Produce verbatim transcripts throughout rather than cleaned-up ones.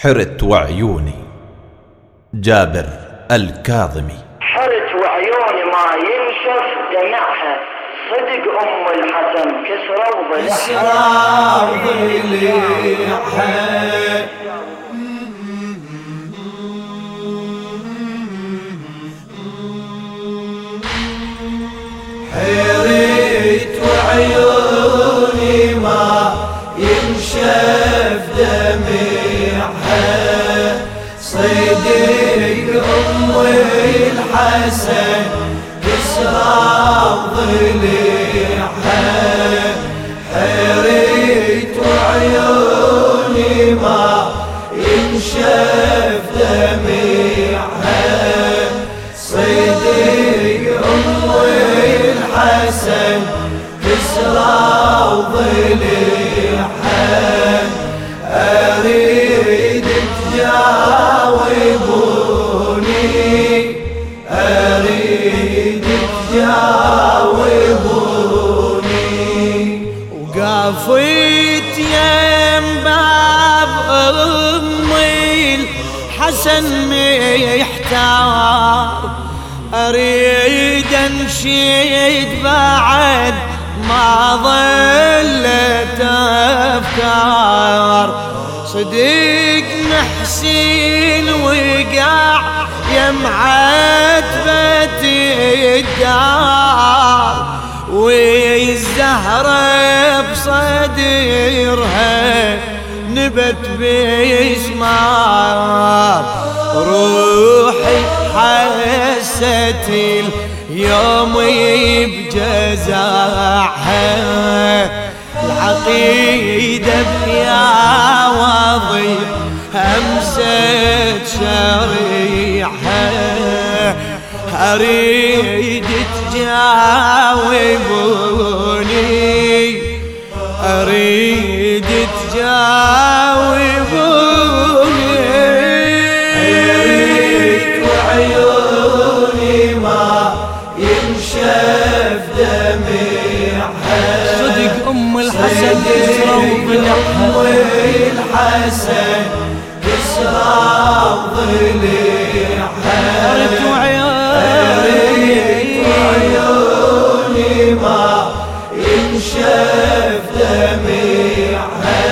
حرت وعيوني جابر الكاظمي. حرت وعيوني ما ينشف دمعها، صدق أم الحسن كسرى وضلعها. حرت وعيوني ما ينشف دمعها، صدق أم الحسن كسرى وضلعها. حرت وعيوني ما ينشف دمعها، صدق أم الحسن كسرى وضلعها. أريد تجاوبوني، أريد تجاوبوني. وقفت يم باب أمي الحسن محتار، أريد أنشد بعد ما ظلت أفكار. صدق محسين وقع يم عتبة الدار، والزهرة بصدرها نبت بإسمار. روحي حست اليوم بجزعها، العقيدة بيا وضيع همسة شريحها. أريد تجاوبوني، أريد تجاوبوني. حرت وعيوني ما ينشف دمعها، صدق أم الحسن كسرى وضلعها. أم الحسن كسرى وضلعها. حرت وعيوني ما ينشف دمعها،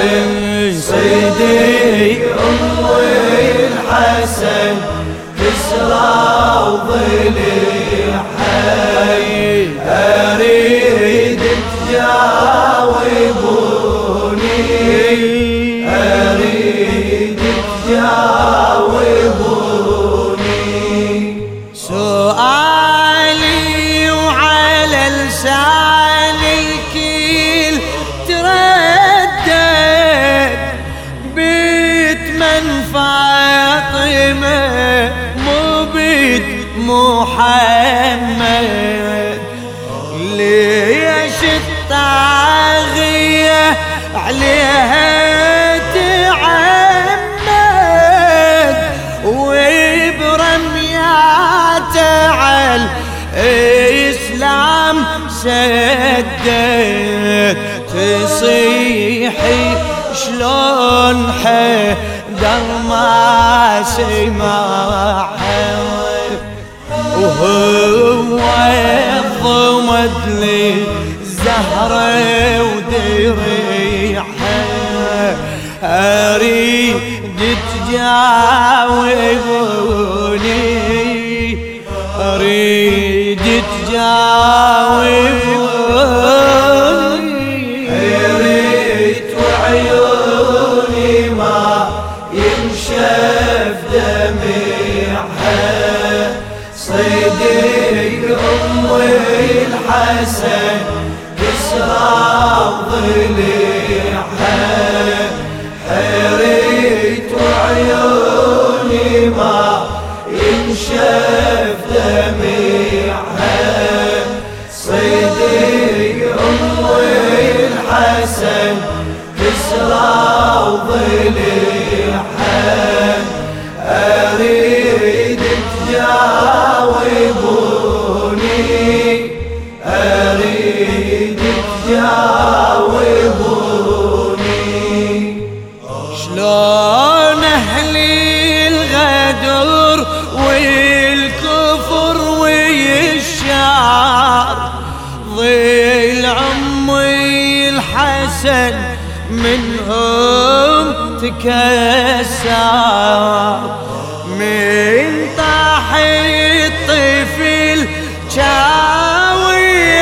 صدق أم الحسن كسرى وضلعها. أريد تجاوبوني، أريد تجاوبوني. سؤالي وعلى لساني الكل تردد، بيت من فاطمة مو بيت محمد. ليش الطاغية عليها تعمد، وبرمياته على الإسلام سدد. تصيحي شلون حيدر ما سمعها، وهو الضمد للزهرة ودريحها. أريد تجاوبوني، أريد تجاوبوني. حرت وعيوني ما ينشف دمعها، صدق أم الحسن كسرى وضلعها. حرت وعيوني ما ينشف دمعها، صدق أم الحسن كسرى وضلعها. أريد تجاوبوني، أريد تجاوبوني. شلون منهم تكسر، من طاح الطفل جاوي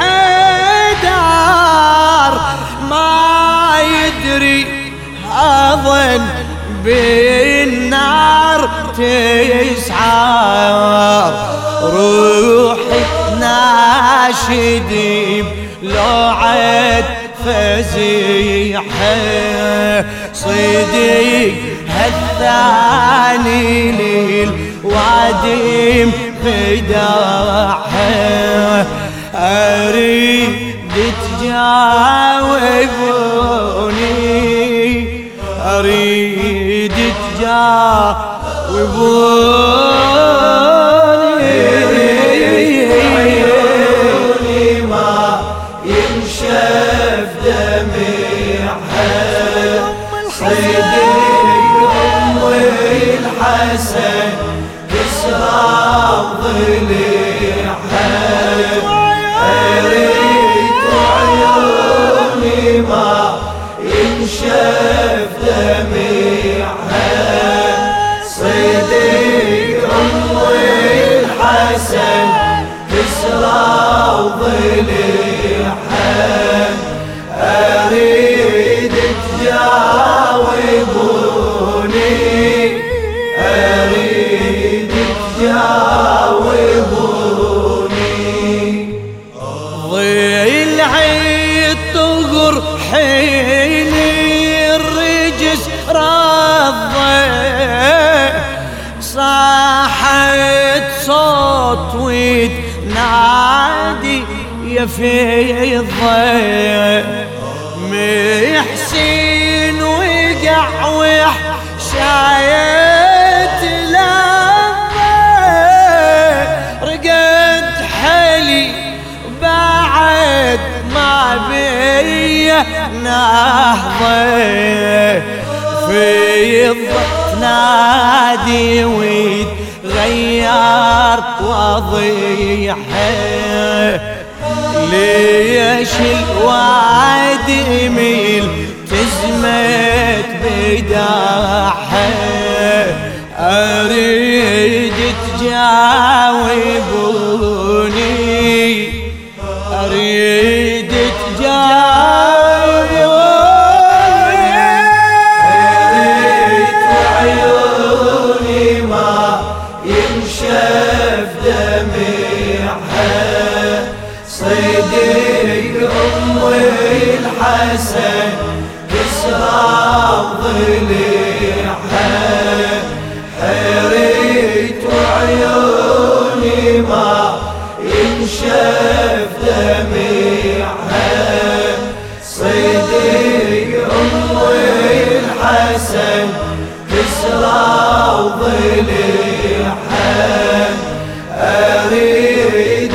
انحدر، ما يدري اظن بالنار تسعر، روحي ناشد بلوعة فزيحة، صديق هالثاني للوادم خداعها، أريد تجاوبوني، أريد تجاوبوني، عيوني ما ينشف دمعها، صديق أم الحسن كسرى ضليعها، أريد عيوني ما ينشف دمعها، صديق أم الحسن كسرى ضليعها، أريد تجاوبوني، أريد تجاوبوني، ضلعي الطغر حين الرجس رضى، صاحت صوت وتنادي يا فضة، محسين وقع وحشاية لظى، رقد حلي بعد ما بيا نهضة، في نادي ويتغير وضيحه، ليش الوعد ميل تزمت بداحه، أريد تجاوبوني، أريد تجاوبوني، أريد عيوني ما ينشف دمعها، صديق أم الحسن كسرى ضليعها، حريت عيوني ما ينشف دمعها، صديق أم الحسن كسرى ضليعها، أريد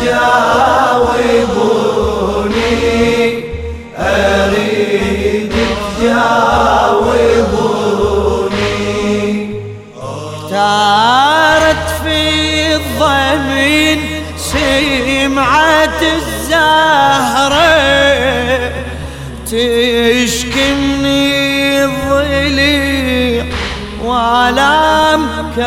تجاوبوني، أريد تجاوبوني، اختارت في الضمين سمعت الزهرة، تشكني الضليع والام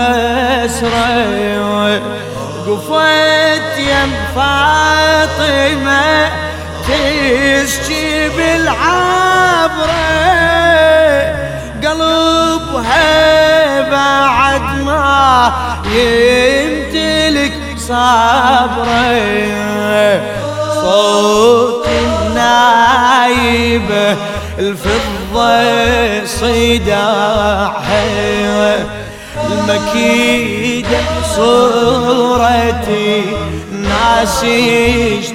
كسرة، قفت يم فاطمة تشكي بالعبرة، قلبها بعد ما يمتلك صبره، صوت النايبة الفضة صداعها، المكيدة صورتي ناسيش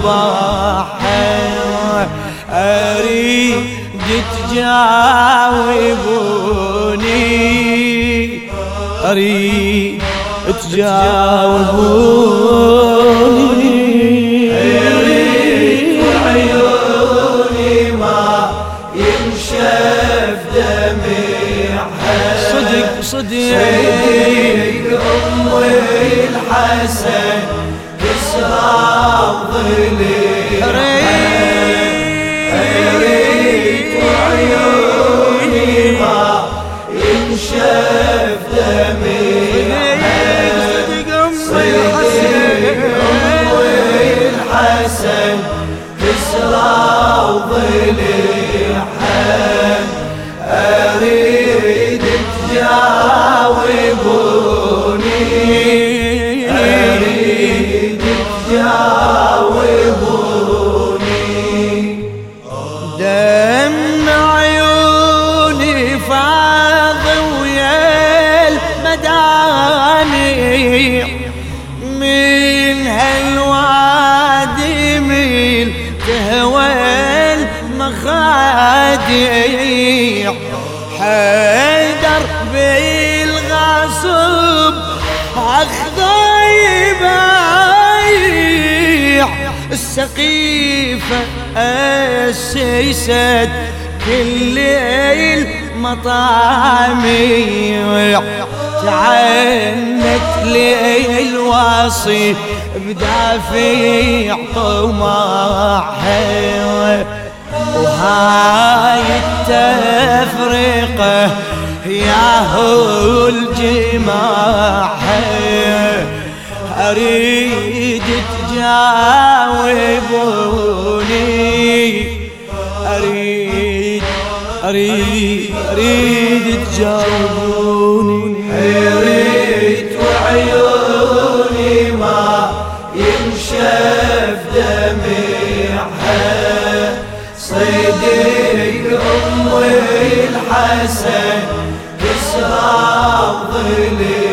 طباعها، أريد تجاوبوني، أريد تجاوبوني، أريد عيوني ما ينشف دمعها، صدق صدق صديق أم الحسن كسرى ضليعها، أريد عيوني دربي الغاصب أخذ يبايع السقيفة أسست كل ليل مطامع تعنت لي الواصي بدافع طماحي وهاي التفرقة ياهو الجماح أريد تجاوبوني أريد أريد أريد تجاوبوني حريت وعيوني ما ينشف دمعها صدق أم الحسن بسراب ظلي